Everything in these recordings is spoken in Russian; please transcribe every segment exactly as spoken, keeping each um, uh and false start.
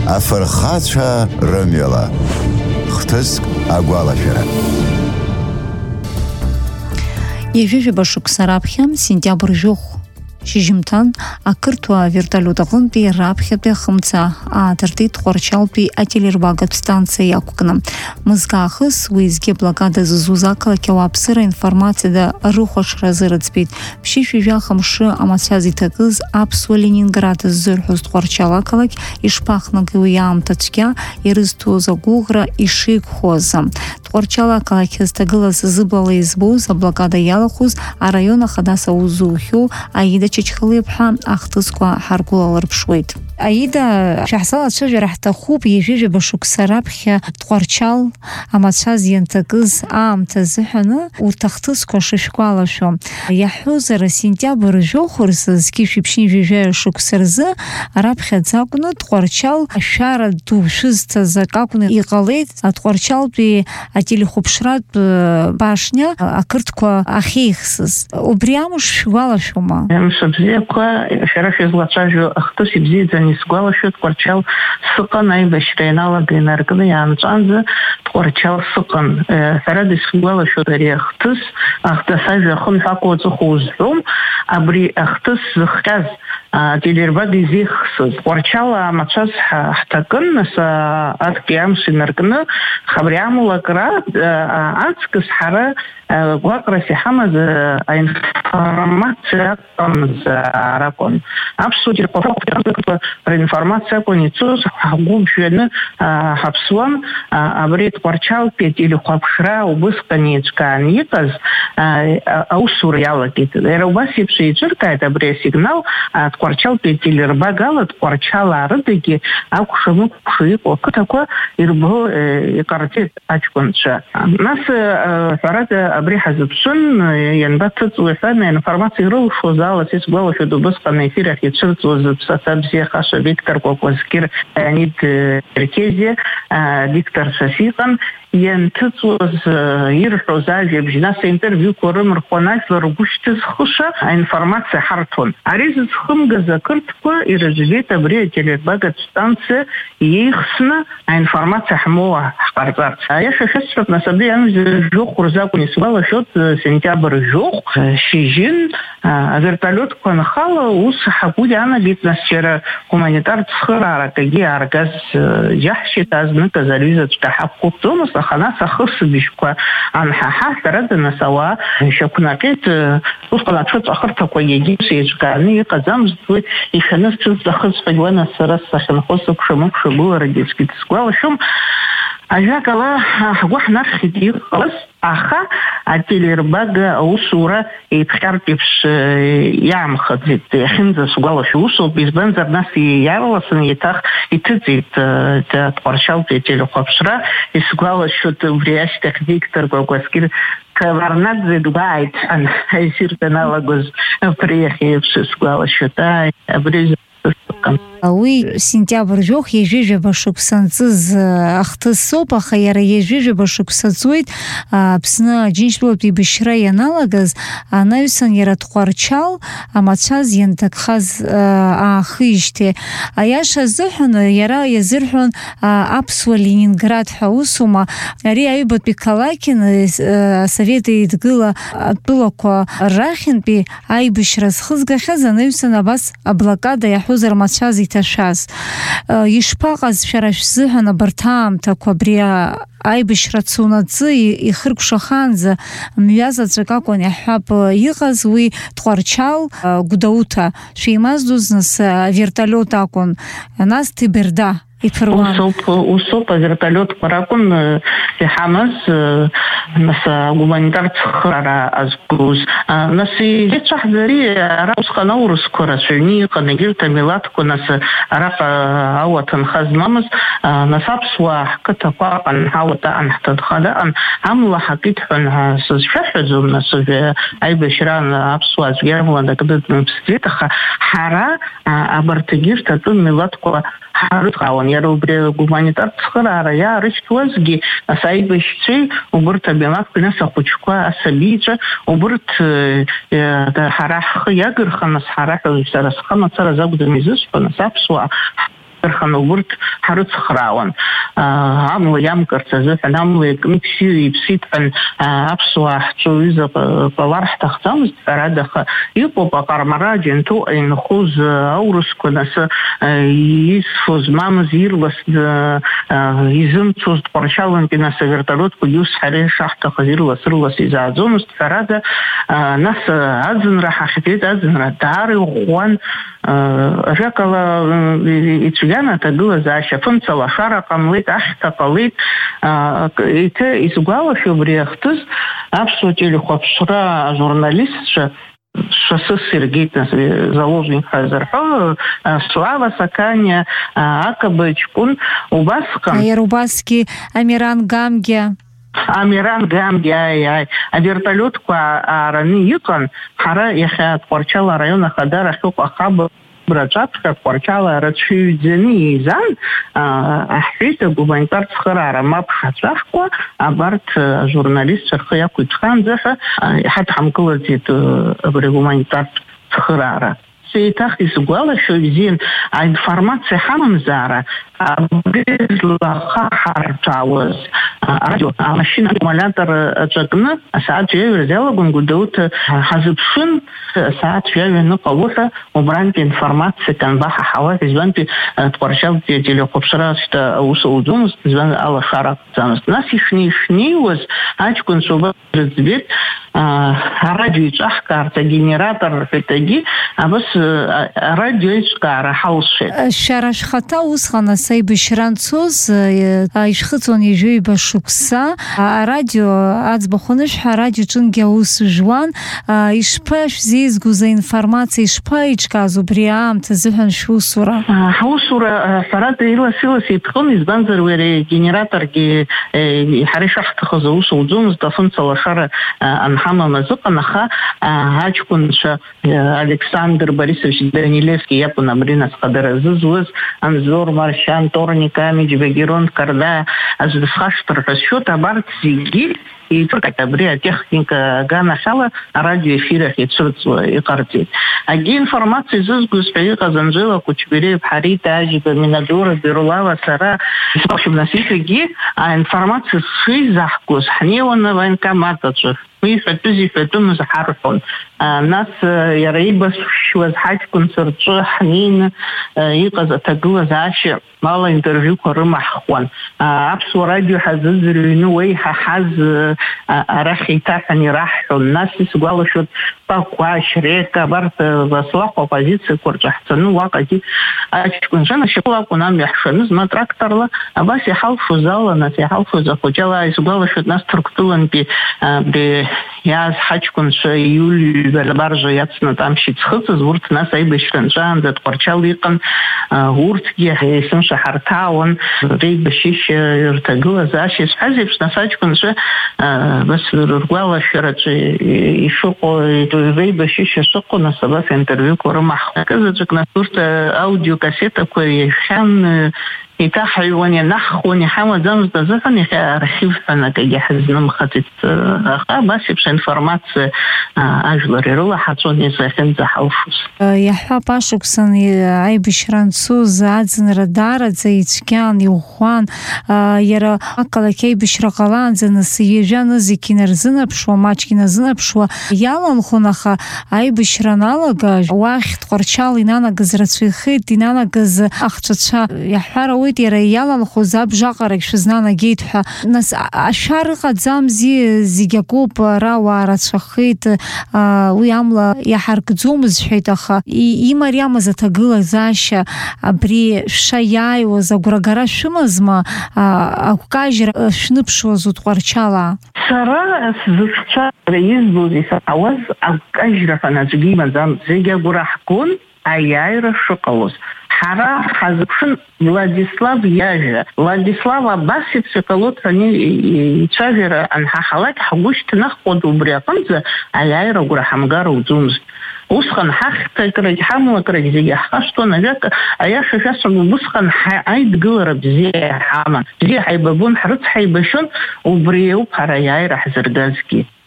Афырхацәа рымҩала. Хҭыск агәалашәара. Ежәыжәаба шықәса раԥхьа сентиабр жәохә шьыжьымҭан ақырҭуа вертолиот аҟынтәи раԥхьатәи ахымца аадыртит Тҟәарчалтәи ателербагатә станциа иақәкны. Мызкы аахыс уеизгьы аблокада зызуз ақалақь ауааԥсыра информациада рыхәаҽразы рыӡбеит. Ԥшьышә-ҩажәа мшы амацәаз иҭакыз аԥсуа Ленинград ззырҳәоз Тҟәарчал ақалақь ишԥахнагеи уи аамҭа цәгьа ирызҭоз агәыӷра ишеиқәхоз. Тҟәарчал ақалақь зҭагылаз зыблала избоз аблокада иалахәыз араион ахадас аусзуҩхьоу Аида Чачхалиаԥҳа ахҭысқәа ҳаргәылалырԥшуеит. Аида, шәаҳзал ацәажәара ҳҭахуп ежәыжәаба шықәса раԥхьа Тҟәарчал амацәаз ианҭакыз аамҭа азыҳәаны урҭ ахҭысқәа шышәгәалашәо. Иаҳҳәозар сентиабр жәохә рзы зқьи шәиԥшьынтә ҩажәаҩа шықәса рзы раԥхьаӡа акәны Тҟәарчал ашәара ду шәызҭаз акы акәны иҟалеит. Тҟәарчалтәи ателехәаԥшратә башня ақырҭқәа ахьеихсыз. Убри амш шәгәалашәома? Мшыбзиақәа шәара шәызлацәажәо ахҭыс ибзиаӡаны исгәалашәоит Тҟәарчал сыҟан аибашьра ианалага инаркны иаанҵәанӡа Тҟәарчал сыҟан. Ҳәарада исгәалашәоит ари ахҭыс ахҭыс ажәа хымҳәакәа уаҵәыхәа узҳәом. Абри ахҭыс зыхҟьаз ателербага изеихсыз Тҟәарчал амацәаз ҳҭакын, нас актәи амш инаркны абри амулакра аҵкыс ҳара гәаҟрас иҳамаз аинформациа аҟамыз ракәын. Аԥсуа телехәаԥшратә ринформациа акәын ицоз, ҳгәы ԥжәаны ҳаԥсуан. Абри Тҟәарчалтәи ателехәаԥшра убысҟан еиҿкаан иҟаз аусура иалагеит. Иара убас еиԥш еиҿыркааит абри асигнал Тҟәарчалтәи ателербагала Тҟәарчалаа рыдагьы акәша-мыкәша иҟоу ақыҭақәа ирбо иҟарҵеит аҷкәынцәа. Нас ҳәарада абри ҳазыԥшын ианбаҭыҵуа ҳәан аинформациа ирылшоз ала сисгәалашәоит убысҟан аефир ахь ицәырҵуаз ԥсаҭа бзиахаша Виктор Кәакәазқьыр, Леонид Черкезиа, Виктор Шафиҟан ианҭыҵуаз ирҳәоз ажәабжь, нас аинтервиуқәа рымырхуан ажәлар ргәы шьҭызхыша аинформациа ҳарҭон. Ари зыӡхымгаз ақырҭқәа ираӡәӡәеит абри ателербагатә станциа иеихсны аинформациа ҳмоуа ҳҟарҵарц. Аиаша шәасҳәап, нас абри амза жәохә рзы акәын исгәалашәоит сентиабр жәохә шьыжьын авертолиотқәа анхала ус ҳагәы иаанагеит, нас џьара гуманитартә цхырааракгьы иааргаз џьаҳшьеит азныказ аҩызаҵәҟьа ҳақәҟәыҵомызт. Аха нас ахысбыжьқәа анҳаҳа ҳәарада, нас ауаа шьақәнаҟьеит. Усҟан аҽыҵә ахырҭақәа иагьыԥс еиҿкааны иҟаӡамызт. Уи ишәаны сцәызӡахызҳәагь нас сара сахьынхоз сыкәша-мыкәша гәыларагьы сгәалашәом. Ажәакала ҳгәы ҳнархьит иҟалаз, аха ателербага аусура еиԥҟьартә еиԥш иаамхаӡеит. Иахьынӡасгәалашәо усоуп, избанзар нас иаарласны еиҭах иҭыҵит Тҟәарчалтәи ателехәаԥшра. Исгәалашәоит убри ашьҭахь Виктор Кәакәазқьыр Каварнаӡе дгәааит ҳәан аефир даналагоз абри еиԥш исгәалашәоит. Абри Уи сентиабр жәохә ежәыжәаба шықәса анҵыз ахҭыс соуп, аха иара ежәыжәаба шықәса ҵуеит Аԥсны Аџьынџьтәылатә еибашьра ианалагаз анаҩсан иара Тҟәарчал амацәаз ианҭакхаз аахижьҭеи. Аиаша азыҳәан иара иазырҳәон аԥсуа Ленинград ҳәа усума. Ари аҩбатәи қалақьын Асовет Еидгыла атәылақәа рахьынтәи аибашьра зхызгахьаз анаҩсан абас аблокада иаҳәозар амацәаз иҭашәаз. Ишԥаҟаз шәара шәзыҳәан абарҭ аамҭақәа абри аибашьра цунаҵы ихыркәшахаанӡа мҩазаҵәык акәын иаҳҳәап иҟаз уи Тҟәарчал Гәдоуҭа шәеимаздоз, нас вертолиот акәын, нас Ҭеберда иԥыруан. Усоуп авертолиотқәа ракәын иҳамаз, нас агуманитартә цхыраара азгоз. Нас иеицәаҳаз ари ара усҟан аурысқәа рацәаҩны иҟан, егьырҭ амилаҭқәа, нас араҟа ауаҭынха змамыз, нас аԥсуаа ҳқыҭақәа аҟан ҳауаҭаҟан ҳҭынха даҟан, амла ҳакит ҳәан сызшәаҳәаӡом, нас аибашьраан аԥсуаа аӡәгьы амла дакдыдмыԥсӡеит, аха ҳара абарҭ егьырҭ атәым милаҭқәа ҳарыҭҟаауан. Иара убри гуманитартә цхыраара иаарышьҭуазгьы нас аибашьцәеи убырҭ амилаҭқәеи, нас ахәыҷқәа, асабиҵәа, убырҭ ҳара ҳхы иагырхан, нас ҳара ҳәа сара схы мацара закәӡам изысҳәо, нас аԥсуаа рханубурт ҳарыцхраауан амла иамкырц азыҳәан амла икны бзиа иԥсит ҳәан аԥсуаа ҳҵаҩыза ҟалар ҳҭахӡамызт ҳәарада, аха иҟоуп аҟармара аџьанҭоу инхоз аурысқәа, нас изфоз мамыз ирлас изымцоз Тҟәарчалнтәи нас авертолиотқәагьы ус ҳара ишаҳҭахыз ирлас-ырлас изааӡомызт ҳәарада, нас аӡынра ҳахьӡеит, аӡынра даара иӷәӷәан, ажәакала ицәгьан аҭагылазаашьа, фымца лашара ҟамлеит, ахьҭа ҟалеит. Еиҭа исгәалашәо убри ахҭыс аԥсуа телехәаԥшра ажурналистцәа Шоссе Сергей заложник хазарҳо, Слава Саканиа, Акаба Чкун, убасҟан Аерубасгьы Амиран Гамгьы Амиран Гамгьы, ай-ай, авертолиотқәа аараны иҟан, ҳара иахьа Тҟәарчал араион ахадара ахьыҟоу ахаба Браҿаԥхьа Тҟәарчал рацәаҩӡаны еизан, аҳәеит агуманитартә цхыраара мап ҳацәахкәа, абарҭ ажурналистцәа рхы иақәиҭхаанӡа ҳәа иҳадҳамкылаӡеит абри агуманитартә цхыраара. Еиҭах исгәалашәо бзиан аинформациа ҳамамзаара абри злахаҳарҭәаауаз арадио амашьына аккумулиатор аҿакны асааҭ ҩаҩа иалагон Гәдоуҭа ҳазыԥшын асааҭ ҩаҩа аныҟало ҳәа убрантәи аинформациак анбаҳаҳауаз, избантәи Тҟәарчалтәи ателехәаԥшра шьҭа аус ауӡомызт, избан алашара ақәӡамызт. Нас ишнеи-шнеиуаз аҷкәынцәа убас рыӡбеит, арадио иҿаҳкаарц агенератор рҳәеит егьи, абас арадио еиҿкаара ҳалшеит. Шәара шәхаҭа усҟан аса аибашьра анцоз ишәхыҵуан ижәыҩба шықәса, арадио аӡбахә анышәҳәа арадиоҿынгьы аус жәуан. Ишԥашәзеизгоз аинформациа, ишԥаиҿкааз убри аамҭа азыҳәан шәусура? Ҳусура ҳәарада илас-илас иҭҟын, избанзар уи ари агенераторгьы ҳара ишаҳҭахыз аус ауӡомызт, афымца лашара анҳамам азыҟан, аха аҷкәынцәа Александр Борисович Данилевски иакәын абри насҟадара зызуз, Анзор Маршьан, Торник Амич, Багирон Карда азысхашҭыр ҳәа сшәоит, абарҭ зегьы еиҿыркааит абри атехника аганахьала арадиоефир ахь ицәырҵуа иҟарҵеит. Агьи информациа изызгоз ҳәа иҟаз Анжела Кучбериев, Ҳарита Ажьба, Минадора Бирулава, сара нас иҳәагьы аинформациа шизаҳгоз ҳнеиуан авоенкомат аҿы. Иҳәатәыз иҳәатәымыз ҳарҳәон. Нас иара ибасшьуаз ҳаҷкәынцәа рҿы ҳнеины иҟаз аҭагылазаашьа ала интервиуқәа рымаҳхуан. Аԥсуа радио ҳазыӡырҩны уеиҳаҳаз арахь еиҭаҳәан ираҳҳәон. Нас исгәалашәоит Пакәашь, Река, абарҭ Васлахә апозициақәа рҿы ҳцаны уаҟагьы аҷкәынцәа ашьапыла акәын амҩа ҳшаны, зны тракторла, абас иҳалшоз ала, нас иҳалшоз ахәыҷала исгәалашәоит, нас Ҭырқәтәылантәи иааз ҳаҷкәынцәа Иулиа абаржа иацны тамшь иӡхыҵыз, урҭ нас аибашьра нҵәаанӡа Тҟәарчал иҟан, урҭгьы еисымшаҳарҭаауан реибашьышьа рҭагылазаашьа. Исҳәаз еиԥш, нас аҷкәынцәа бас ргәалашәараҿы ишыҟоу реибашьышьа шыҟоу, нас абас интервиуқәа рымаҳхуан. Кызаҵәык нас урҭ аудиокассетақәа иахьан иҭаҳаҩуан, ианаҳхуан, иҳамаӡамызт азыҳәан иахьа архив ҳәа акагьы ҳазнымхаӡеит. Аха абас еиԥш аинформациа ажәлар ирылаҳаҵәон изахьынӡаҳалшоз. Иаҳҳәап, ашықәсан аибашьра анцоз аӡынра даараӡа ицәгьан, иӷәӷәан, иара ақалақь аибашьра ҟалаанӡа нас ҩажәа нызқь инарзынаԥшуа, маҷк иназынаԥшуа иаланхон, аха аибашьра аналага уахь Тҟәарчал инанагаз рацәаҩхеит, инанагаз ахҿацәа иаҳҳәар ауеит, иара иаланхоз абжаҟарагь шәызнанагеит ҳәа. Нас ашәар ыҟаӡамзи, зегь акоуп, ара ауаа рацәахеит, уи амла иаҳаркӡомызт ҳәеит, аха имариамыз аҭагылазаашьа абри шәшаиааиуаз агәрагара шәымазма, агәкажьра шәныԥшуаз Тҟәарчала? Сара сзыхьчара избоз исаҳауаз агәкажьра ҳәа аӡәгьы имаӡам, зегь агәра ҳгон аиааира шыҟалоз. Ҳара ҳазыԥшын Владислав иажәа. Владислав абас еиԥш иҟалоит ҳәа ицәажәара анҳаҳалак, ҳгәы шьҭнахуада убри аҟынӡа аиааира агәра ҳамгар ауӡомызт. Усҟан ҳахьҭакрагь ҳамлакрагь зегьы ҳхашҭуан, ажәак аиаша шәасҳәап, убысҟан аидгылара бзиа ҳаман, бзиа ҳаибабон, ҳрыцҳаибашьон, убри ауп ҳара аиааира ҳзыргазгьы.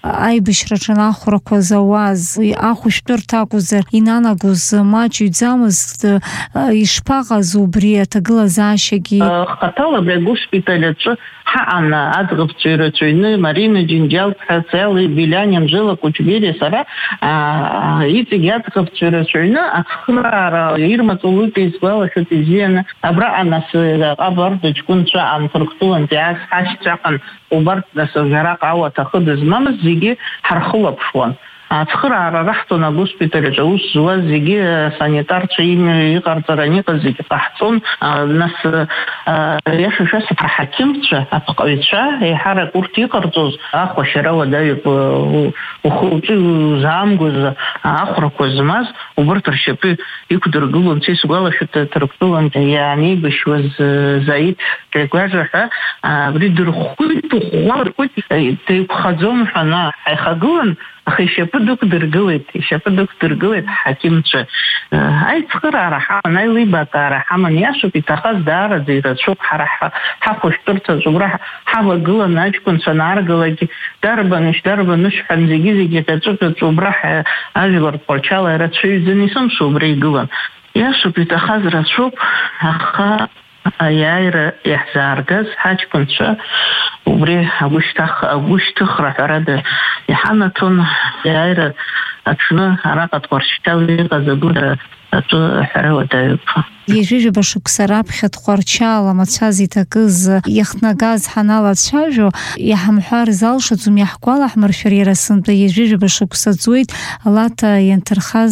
аибашьраҿы ахәрақәа зауаз ахәышәтәырҭа акәзар инанагоз маҷҩӡамызт ишԥаҟаз убри аҭагылазаашьагьы Хатала абри агоспиталь аҿы ҳаҟан аӡӷабцәа ирацәаҩны Марина Џьынџьал-ԥҳа, Цели Белианин, Жила Кучбери, сара иҵегь аӡӷабцәа ирацәаҩны ацхыраара ирмаҵ-улукь изгәалашәоит ибзианы абраҟа нас аҟабарда ҷкәынцәа Амқырқтәылантәи ас ҳашьцәаҟан убарҭ нас жараҟ ауаҭахы дызмамыз зегьы ҳархылаԥшуан. Ацхыраара раҳҭон агоспиталь аҿы аус зуаз зегьы санитарцәа иҟарҵараны иҟаз зегьы ҟаҳҵон. Нас иаша шәасҳәап аҳақьымцәа, апҟаҩцәа еиҳарак урҭ иҟарҵоз ахәашьара уадаҩуп ухы-уҿы заамгоз ахәрақәа змаз убарҭ ршьапы иқәдыргылон. Са исгәалашәоит Ҭырқәтәылантәи иааниеибашьуаз Заид Кьагәажәа ҳәа абри дырхәит, ухәуа деиқәхаӡом ҳәа ҳаихагылан, аха ишьапы дықәдыргылеит, ишьапы дықәдыргылеит ҳақьымцәа. Аицхыраара ҳаман, аилибакаара ҳаман, иашоуп иҭахаз даараӡа ирацәоуп ҳара ҳахәышәтәырҭаҿы убра ҳавагыланы аҷкәынцәа анааргалакгьы дарбанышь, дарбанышь ҳәа зегьы-зегьы ҟьаҵәы-ҟьаҵәы убра ажәлар Тҟәарчал ирацәаҩӡаны исымшо убра игылан. Иашоуп иҭахаз рацәоуп, аха аиааира иаҳзааргаз ҳаҷкәынцәа убри агәышьҭыхра ҳәарада иҳанаҭон. Аиааира аҽны араҟа Тҟәарчал иҟаз агәыра аҿы аҳәара уадаҩуп. Ҩажәижәаба шықәса раԥхьа Тҟәарчал амацәаз иҭакыз иахҭнагаз ҳаналацәажәо иҳамҳәар залшаӡом, иаҳгәалаҳмыршәар иара сынтәа ҩажәижәаба шықәса ҵуеит Лаҭа ианҭырхаз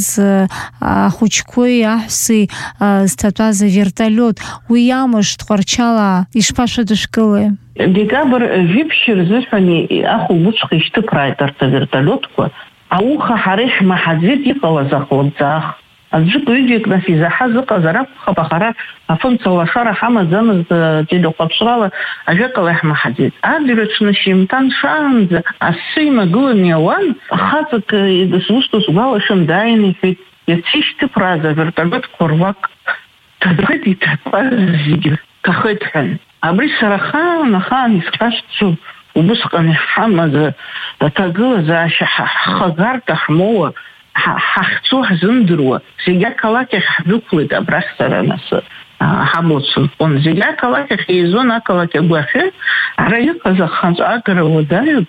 ахәыҷқәеи аҳәсеи зҭатәаз аверталиот. Уи иамыш Тҟәарчала ишԥашәыдышәкылеи? Декабр жәиԥшь рзыҳәан ахәылбыҽха ишьҭыԥрааит арҭ аверталиотқәа. Ауха ҳара ишҳмаҳаӡеит иҟалаз ахлымӡаах. Аӡәык-ҩыџьак нас изаҳаз ыҟазар акәхап, аха ара афымцалашара ҳамаӡамызт телеҟәаԥшрала ажәакала иаҳмаҳаӡеит. Адырҩаҽны шьыжьымҭан шаанӡа асы имагыланы иауан, хаҵак дысусҭоу сгәалашәом, дааины иҳәеит, иацы ишьҭыԥрааз аверталиотқәа руак ҭадәеит, иҭатәаз зегьы ҭахеит ҳәан. Абри сара хаан-ахаан исхашҭцәоу убысҟан иҳамаз аҭагылазаашьа ҳхагарҭа ҳмоуа, ҳахьцо ҳзымдыруа, зегьы ақалақь ахь ҳдәықәлеит абрахь сара нас ҳаблац нхон. Зегьы ақалақь ахь еизон, ақалақь агәахьы ара иҟаз ахаҵәагара уадаҩуп.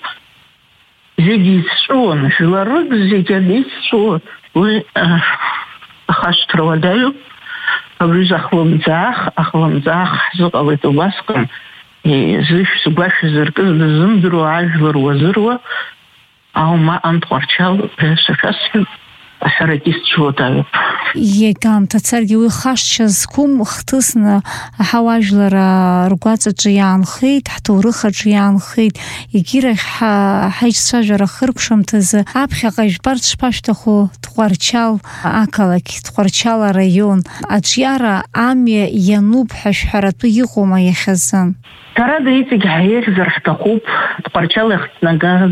Зегьы ицҵәуон, жәларык зегьы адицҵәуон. Уи ахашҭра уадаҩуп. Абри ахлымӡаах, ахлымӡаах ҳзыҟалеит убасҟан. Зышә згәашә зыркыз дызымдыруа ажәлар уазыруа аума Тҟәарчал шәасҳәап аҳәарагьы исцәуадаҩуп. Иагьаамҭацаргьы уи хашҭшьа зқәым хҭысны аҳауажәлар ргәаҵаҿы иаанхеит, ҳҭоурых аҿы иаанхеит. Егьирахь ҳаиҿцәажәара хырԥшымҭазы аԥхьаҟа ижәбарц шԥашәҭаху Тҟәарчал ақалақь, Тҟәарчал араион аҿиара амҩа иануп ҳәа шәҳәаратәы иҟоума иахьазы? Ҳәарада иҵегь ҳаиеиӷьзар ҳҭахуп. Тҟәарчал иахҭнагаз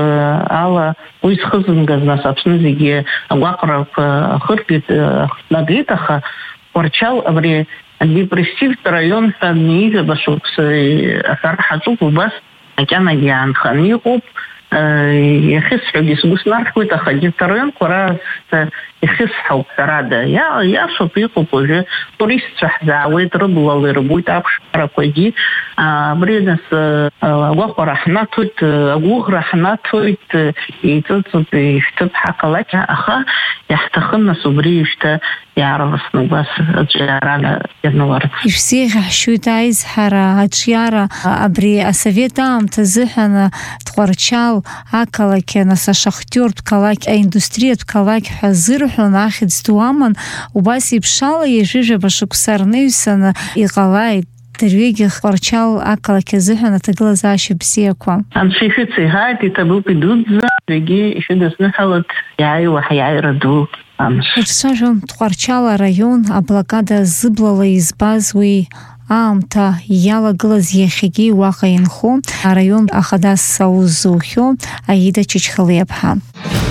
ала уи зхызымгаз нас Аԥсны зегьы агәаҟрақәа хыртәит, хҭнагеит, аха Тҟәарчал абри адепрессивтә раион ҳәа ижәаба шықәса аҳәара ҳаҿуп, убас макьанагьы иаанханы иҟоуп. Иахьысҳәогьы сгәы снархьуеит, аха араионқәа раасҭа ихьысҳауп ҳәарада. Иашоуп, иҟоуп уажәы туристцәа ҳзаауеит, рыблала ирбоит аԥшаарақәагьы. Абри нас агәаҟра ҳнаҭоит, агәыӷра ҳнаҭоит, еиҵыҵуп, ишәҭыԥ ҳақалақь, аха иаҳҭахын нас убри ишьҭа иаарласны убас аҿиарада ианыларц. Ишәзеиӷьаҳшьоит аизҳара, аҿиара абри асовет аамҭа азыҳәан Тҟәарчал ақалақь, нас ашахтиортә қалақь, аиндустриатә қалақь ҳәа зырҳәон, ахьӡ ду аман. Убас еиԥшала ҩажәижәаба шықәса рнаҩсаны иҟалааит дырҩегьых Тҟәарчал ақалақь азыҳәан аҭагылазаашьа бзиақәа. Анцәа ишәыцеиҳааит, иҭабуп идуӡӡа, зегьы ишәыдысныҳәалат иааиуа ҳиааира ду. Ҳаиҿцәажәон Тҟәарчал араион аблокада зыблала избаз уи аамҭа иалагылаз иахьагьы уаҟа инхо араион ахадас аус зухьо Аида Чичхалиаԥҳа.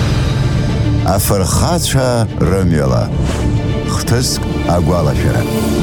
Афырхацәа рымҩала хҭыск агәалашәара.